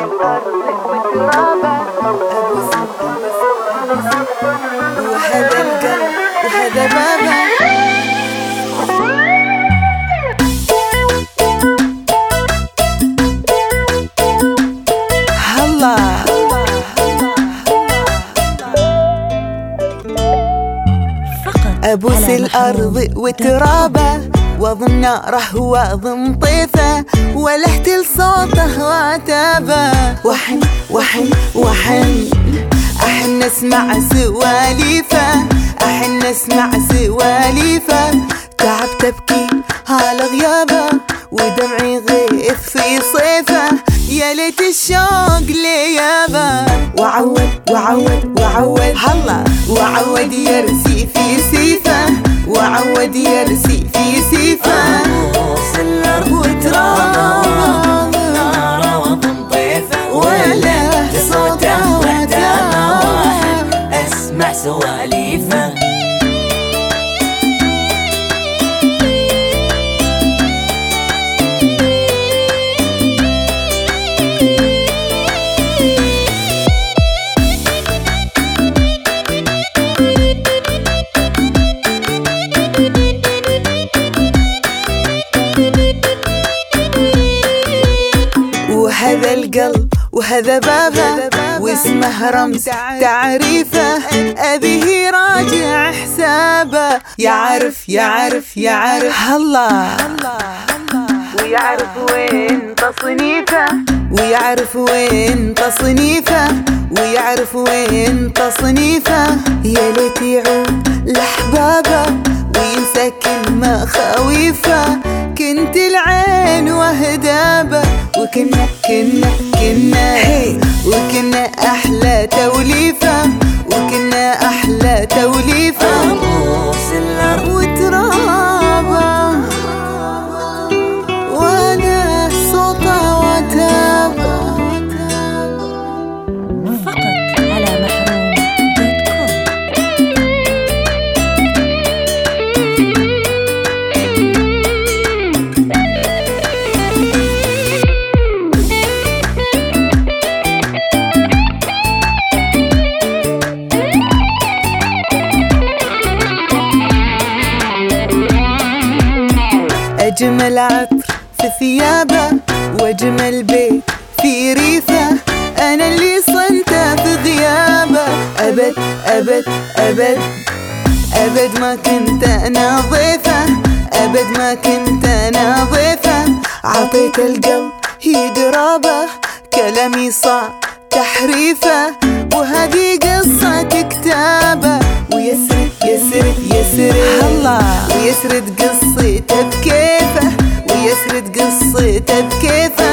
وهذا القلب وهذا بابا. هلا أبوس الأرض وترابه واضم ناره واضم طيفه ولحتل صوته وعتابه. وحن وحن وحن أحن اسمع سواليفه، أحن اسمع سواليفه. تعب تبكي على غيابه ودمعي غيث في صيفه. يا ليت الشوق ليابه. وعود وعود وعود هلا وعود يرسي في سيفه، وعود يرسي في سيفه. أبوس الأرض وترابه ناره وضم طيفه ولا صوته وعتابه. واحد أسمع سواليفه. وهذا القلب وهذا بابه واسمه رمز تعريفه. أبيه راجع حسابه. يعرف يعرف يعرف هلا ويعرف وين تصنيفه، ويعرف وين تصنيفه، ويعرف وين تصنيفه. يا ليت يعود لأحبابه وينسى كل مخاويفه. كنت العين وهدابه وكنا وكنا أحلى توليفة، وكنا أحلى توليفة. أبوس الأرض وترابه ولا صوته وتابه. فقط على أجمل عطر في ثيابه وأجمل بيت في ريفه. أنا اللي صنته في غيابه. أبد أبد أبد أبد ما كنت أنا ضيفه، أبد ما كنت أنا ضيفه. عطيت القلب يدرابه كلامي صعب تحريفه. وهذه قصة كتابه ويسرد يسرد يسرد هلا ويسرد قصته بكيفه، ويسرد قصته بكيفه.